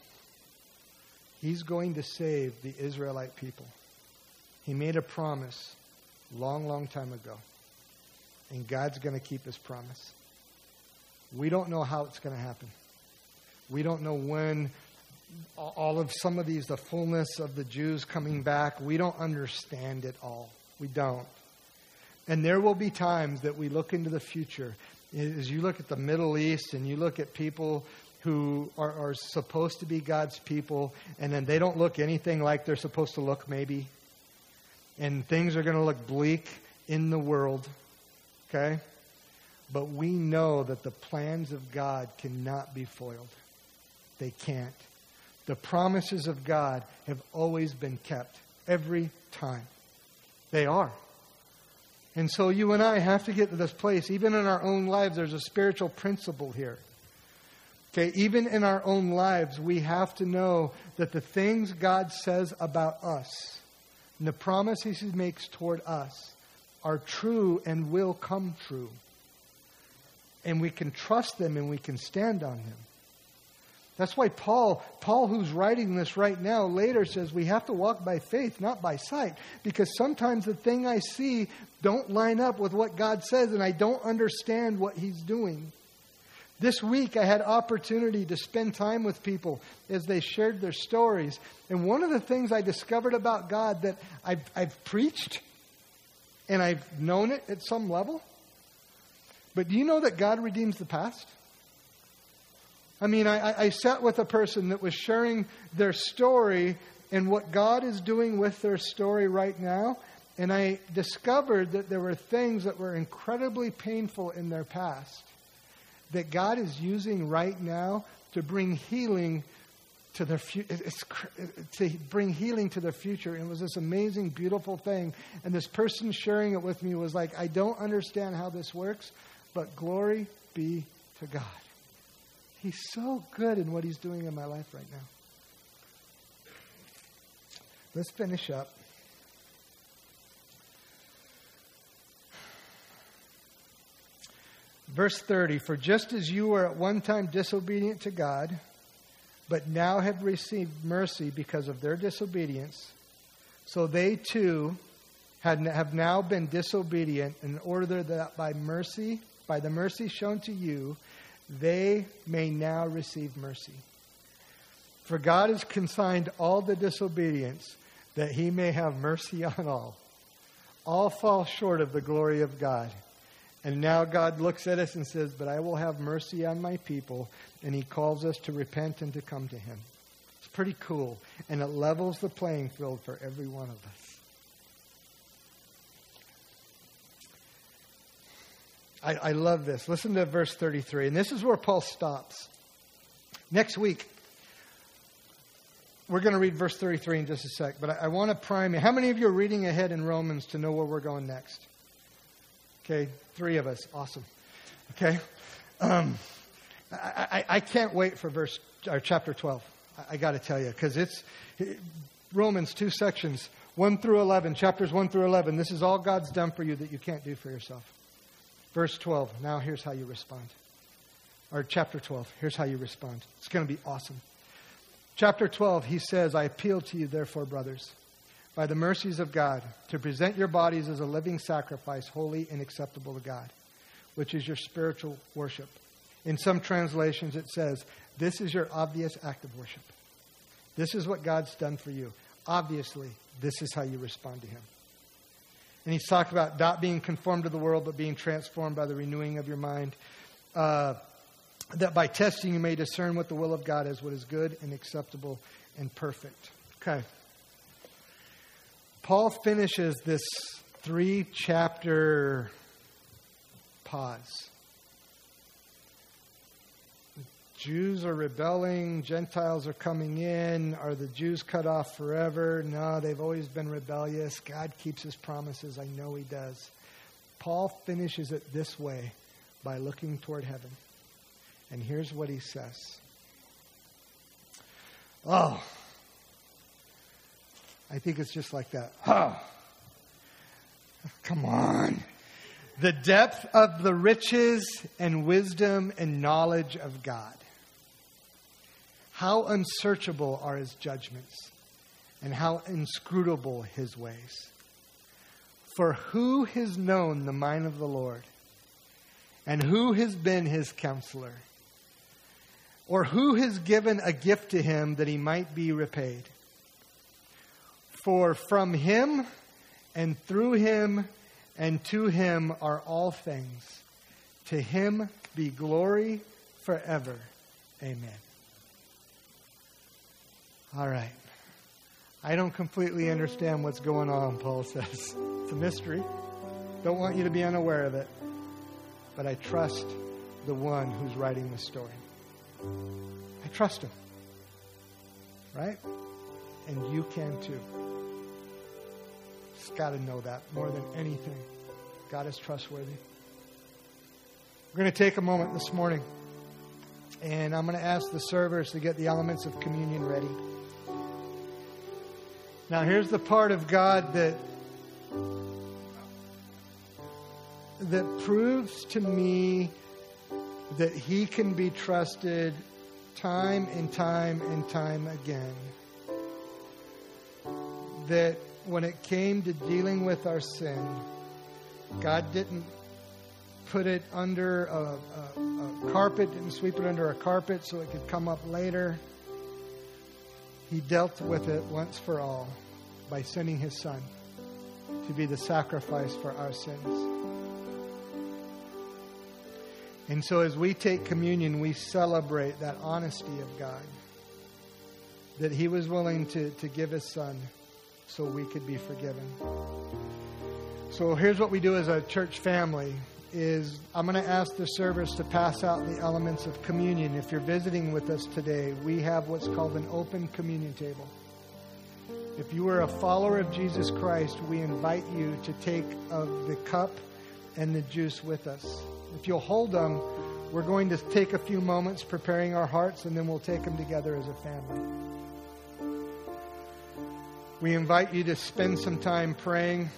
He's going to save the Israelite people. He made a promise long, long time ago. And God's going to keep his promise. We don't know how it's going to happen. We don't know when all of some of these, the fullness of the Jews coming back, we don't understand it all. We don't. And there will be times that we look into the future. As you look at the Middle East and you look at people who are supposed to be God's people, and then they don't look anything like they're supposed to look, maybe. And things are going to look bleak in the world. Okay? But we know that the plans of God cannot be foiled. They can't. The promises of God have always been kept. Every time. They are. And so you and I have to get to this place. Even in our own lives, there's a spiritual principle here. Okay, even in our own lives, we have to know that the things God says about us and the promises he makes toward us are true and will come true. And we can trust them and we can stand on them. That's why Paul, who's writing this right now, later says we have to walk by faith, not by sight. Because sometimes the thing I see don't line up with what God says, and I don't understand what he's doing. This week I had opportunity to spend time with people as they shared their stories. And one of the things I discovered about God that I've preached, And I've known it at some level. But do you know that God redeems the past? I mean, I sat with a person that was sharing their story and what God is doing with their story right now. And I discovered that there were things that were incredibly painful in their past that God is using right now to bring healing to their to bring healing to their future. And it was this amazing, beautiful thing. And this person sharing it with me was like, I don't understand how this works, but glory be to God. He's so good in what he's doing in my life right now. Let's finish up. Verse 30, for just as you were at one time disobedient to God, but now have received mercy because of their disobedience, so they too have now been disobedient in order that by the mercy shown to you, they may now receive mercy. For God has consigned all the disobedience that he may have mercy on all. All fall short of the glory of God. And now God looks at us and says, but I will have mercy on my people. And he calls us to repent and to come to him. It's pretty cool. And it levels the playing field for every one of us. I love this. Listen to verse 33. And this is where Paul stops. Next week, we're going to read verse 33 in just a sec. But I want to prime you. How many of you are reading ahead in Romans to know where we're going next? Okay, 3 of us. Awesome. Okay. I can't wait for chapter 12. I got to tell you, because it's Romans 2 sections, 1 through 11, chapters 1 through 11. This is all God's done for you that you can't do for yourself. Verse 12, now here's how you respond. Or chapter 12, here's how you respond. It's going to be awesome. Chapter 12, he says, I appeal to you, therefore, brothers, by the mercies of God, to present your bodies as a living sacrifice, holy and acceptable to God, which is your spiritual worship. In some translations it says, this is your obvious act of worship. This is what God's done for you. Obviously, this is how you respond to him. And he's talked about not being conformed to the world, but being transformed by the renewing of your mind. That by testing you may discern what the will of God is, what is good and acceptable and perfect. Okay. Paul finishes this 3-chapter pause. The Jews are rebelling. Gentiles are coming in. Are the Jews cut off forever? No, they've always been rebellious. God keeps his promises. I know he does. Paul finishes it this way by looking toward heaven. And here's what he says. Oh, I think it's just like that. Oh, come on. The depth of the riches and wisdom and knowledge of God. How unsearchable are his judgments, and how inscrutable his ways. For who has known the mind of the Lord? And who has been his counselor? Or who has given a gift to him that he might be repaid? For from him and through him and to him are all things. To him be glory forever. Amen. All right. I don't completely understand what's going on, Paul says. It's a mystery. Don't want you to be unaware of it. But I trust the one who's writing the story. I trust him. Right? And you can too. Just got to know that more than anything. God is trustworthy. We're going to take a moment this morning. And I'm going to ask the servers to get the elements of communion ready. Now here's the part of God that proves to me that he can be trusted time and time and time again. That when it came to dealing with our sin, God didn't put it under a carpet, didn't sweep it under a carpet so it could come up later. He dealt with it once for all by sending his son to be the sacrifice for our sins. And so as we take communion, we celebrate that honesty of God, that He was willing to give His Son so we could be forgiven. So here's what we do as a church family is I'm going to ask the servers to pass out the elements of communion. If you're visiting with us today, we have what's called an open communion table. If you are a follower of Jesus Christ, we invite you to take of the cup and the juice with us. If you'll hold them, we're going to take a few moments preparing our hearts, and then we'll take them together as a family. We invite you to spend some time praying,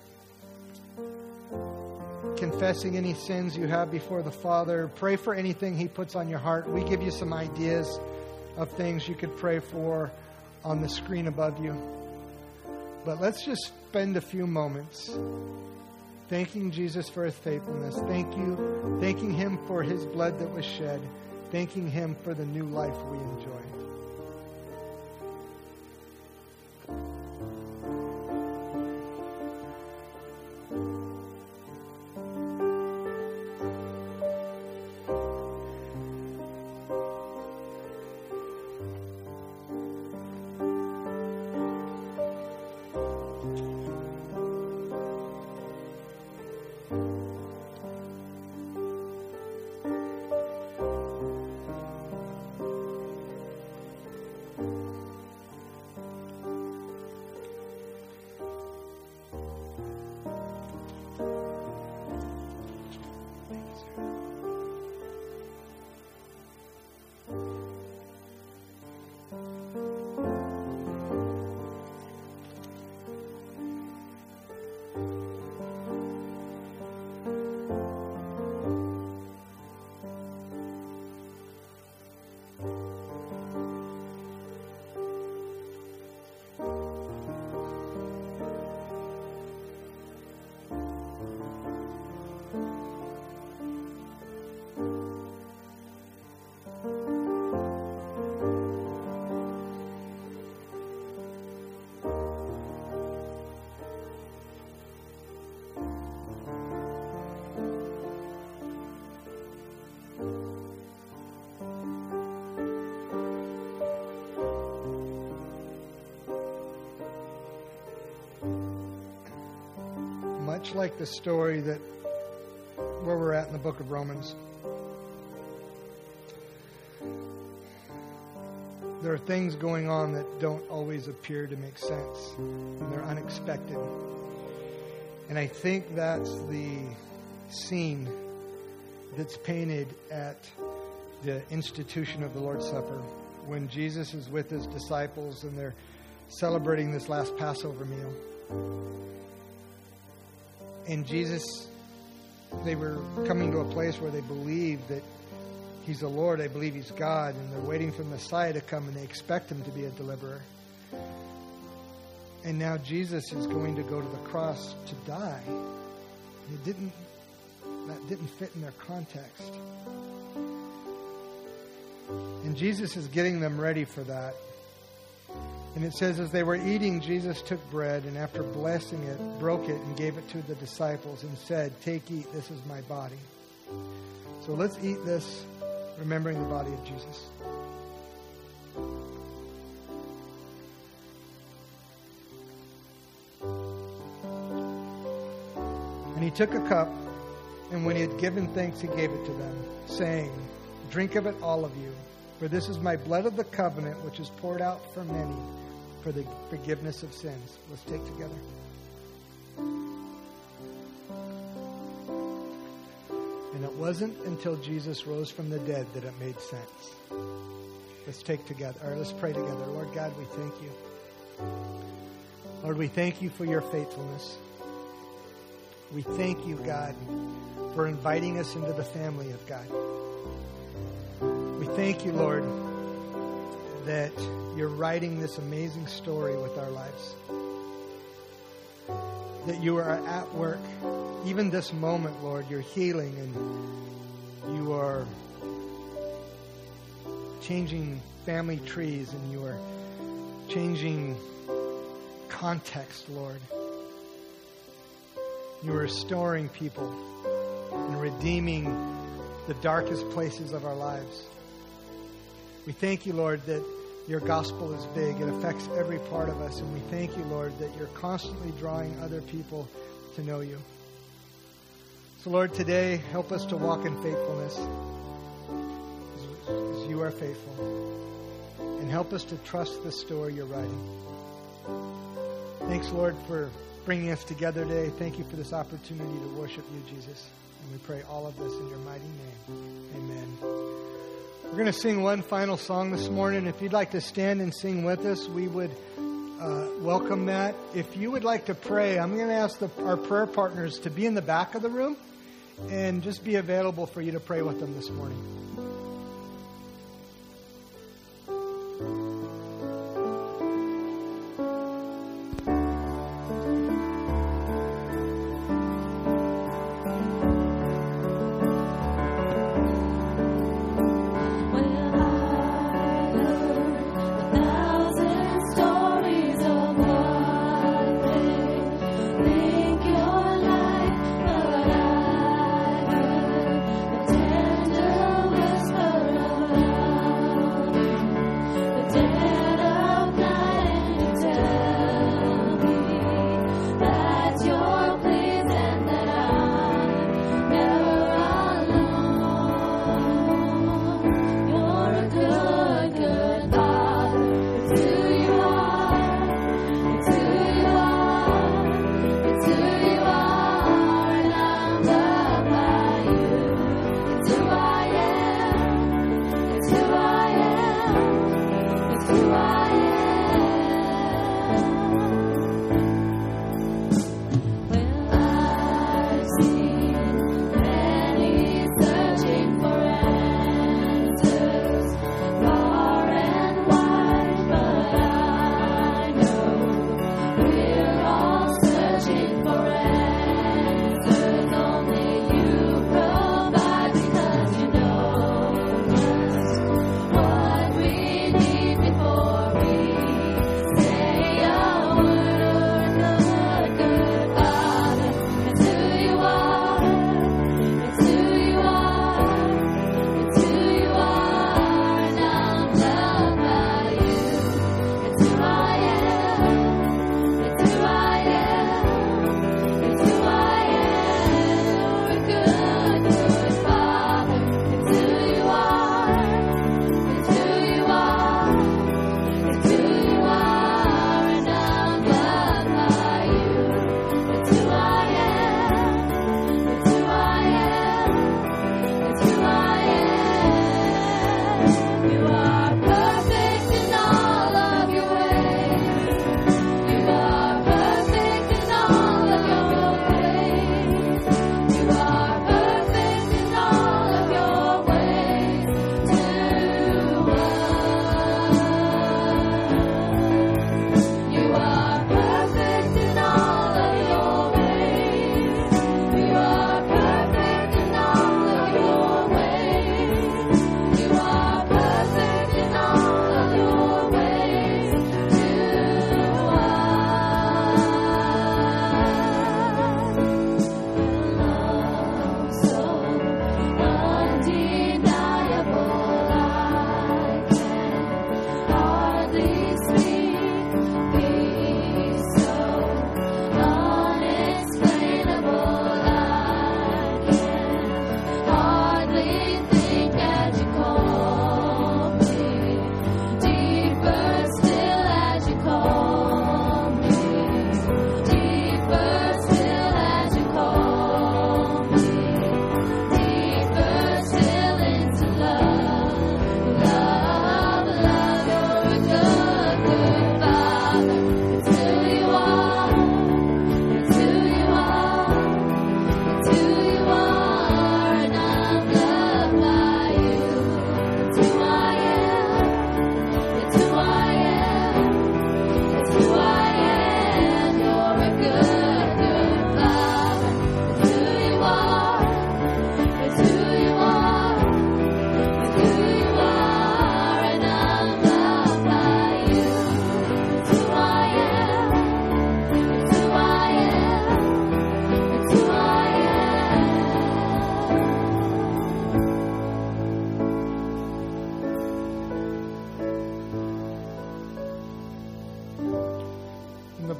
confessing any sins you have before the Father. Pray for anything He puts on your heart. We give you some ideas of things you could pray for on the screen above you. But let's just spend a few moments thanking Jesus for His faithfulness. Thanking Him for His blood that was shed. Thanking Him for the new life we enjoy. Much like the story that where we're at in the book of Romans, there are things going on that don't always appear to make sense, and they're unexpected. And I think that's the scene that's painted at the institution of the Lord's Supper, when Jesus is with His disciples and they're celebrating this last Passover meal. And Jesus, they were coming to a place where they believed that He's the Lord. They believe He's God. And they're waiting for the Messiah to come, and they expect Him to be a deliverer. And now Jesus is going to go to the cross to die. That didn't fit in their context. And Jesus is getting them ready for that. And it says, as they were eating, Jesus took bread, and after blessing it, broke it and gave it to the disciples and said, "Take, eat, this is my body." So let's eat this, remembering the body of Jesus. And He took a cup, and when He had given thanks, He gave it to them, saying, "Drink of it, all of you, for this is my blood of the covenant, which is poured out for many for the forgiveness of sins." Let's take together. And it wasn't until Jesus rose from the dead that it made sense. Let's take together, or let's pray together. Lord God, we thank You. Lord, we thank You for Your faithfulness. We thank You, God, for inviting us into the family of God. We thank You, Lord, that You're writing this amazing story with our lives. That You are at work. Even this moment, Lord, You're healing, and You are changing family trees, and You are changing context, Lord. You are restoring people and redeeming the darkest places of our lives. We thank you, Lord, that your gospel is big. It affects every part of us. And we thank you, Lord, that you're constantly drawing other people to know you. So, Lord, today, help us to walk in faithfulness as you are faithful. And help us to trust the story you're writing. Thanks, Lord, for bringing us together today. Thank you for this opportunity to worship you, Jesus. And we pray all of this in your mighty name. Amen. We're going to sing one final song this morning. If you'd like to stand and sing with us, we would welcome that. If you would like to pray, I'm going to ask our prayer partners to be in the back of the room and just be available for you to pray with them this morning. Whisper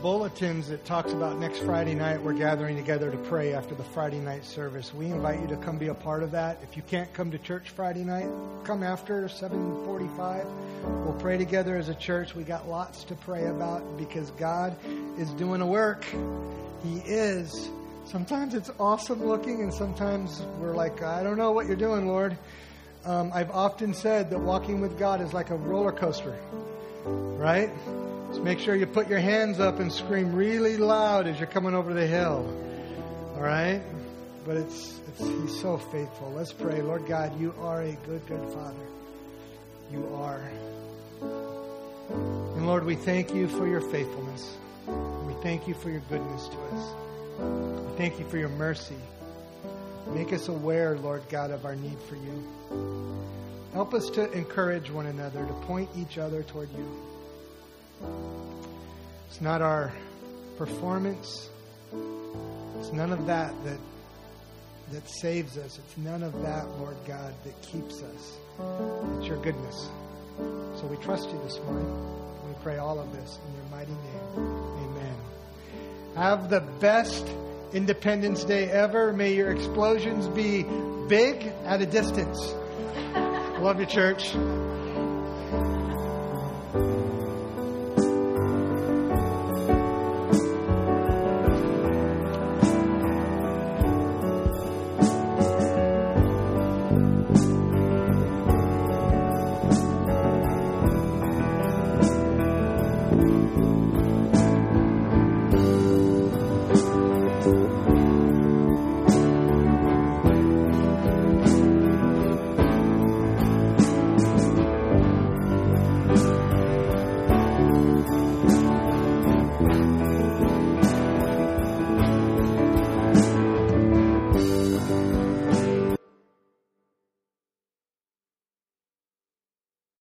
bulletins, it talks about next Friday night we're gathering together to pray after the Friday night service. We invite you to come be a part of that. If you can't come to church Friday night, come after 7:45. We'll pray together as a church. We got lots to pray about because God is doing a work. He is. Sometimes it's awesome looking, and sometimes we're like, I don't know what you're doing, Lord. I've often said that walking with God is like a roller coaster, right? Just make sure you put your hands up and scream really loud as you're coming over the hill. All right? But He's so faithful. Let's pray. Lord God, you are a good, good Father. You are. And Lord, we thank you for your faithfulness. We thank you for your goodness to us. We thank you for your mercy. Make us aware, Lord God, of our need for you. Help us to encourage one another, to point each other toward you. It's not our performance. It's none of that saves us. It's none of that, Lord God, that keeps us. It's your goodness. So we trust you this morning. We pray all of this in your mighty name. Amen. Have the best Independence Day ever. May your explosions be big at a distance. Love you, church.